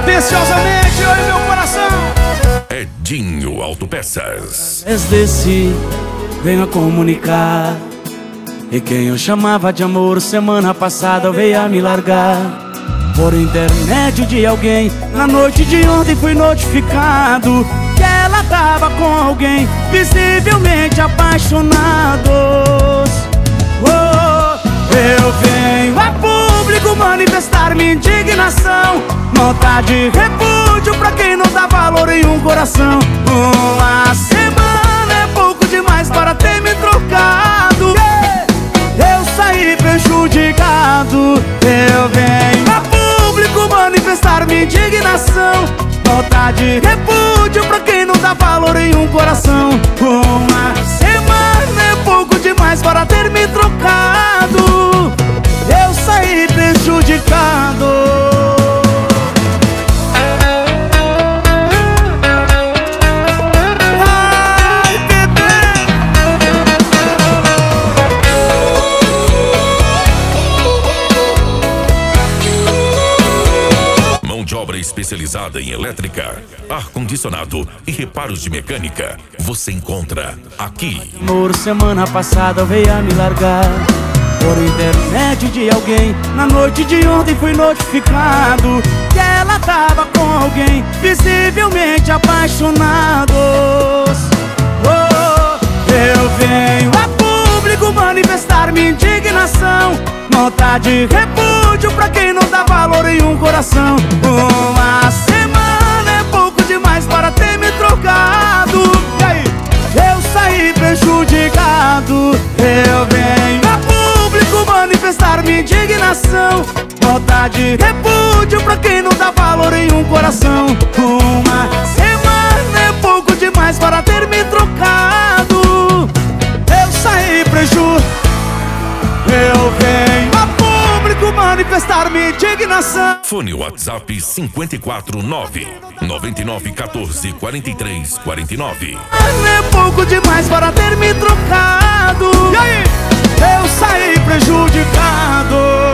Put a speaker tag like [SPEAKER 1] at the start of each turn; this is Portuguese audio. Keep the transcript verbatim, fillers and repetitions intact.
[SPEAKER 1] Atenciosamente, eu e meu coração.
[SPEAKER 2] Edinho Autopeças.
[SPEAKER 3] Desci, venho a comunicar. E quem eu chamava de amor semana passada veio a me largar. Por intermédio de alguém, na noite de ontem fui notificado que ela tava com alguém, visivelmente apaixonados. Oh, eu venho a público manifestar minha indignação, nota de repúdio pra quem não dá valor em um coração. Uma semana é pouco demais para ter me trocado. Eu saí prejudicado. Eu venho a público manifestar minha indignação, nota de repúdio pra quem não dá valor em um coração. Uma semana é pouco demais para ter me trocado. Eu saí prejudicado.
[SPEAKER 2] De obra especializada em elétrica, ar-condicionado e reparos de mecânica, você encontra aqui.
[SPEAKER 3] Amor semana passada veio a me largar. Por intermédio de alguém, na noite de ontem fui notificado que ela tava com alguém, visivelmente apaixonados. Oh, eu venho a público manifestar minha indignação, nota de repúdio pra quem não dá valor em um coração. Uma semana é pouco demais para ter me trocado. E aí? Eu saí prejudicado. Eu venho a público manifestar minha indignação, nota de repúdio pra quem não dá valor em um coração. Uma semana é pouco demais para ter me trocado. Eu saí prejudicado. Eu venho a público manifestar minha indignação.
[SPEAKER 2] Fone WhatsApp cinco quatro nove, nove nove um quatro, quatro três quatro nove.
[SPEAKER 3] É pouco demais para ter me trocado.
[SPEAKER 1] E aí?
[SPEAKER 3] Eu saí prejudicado.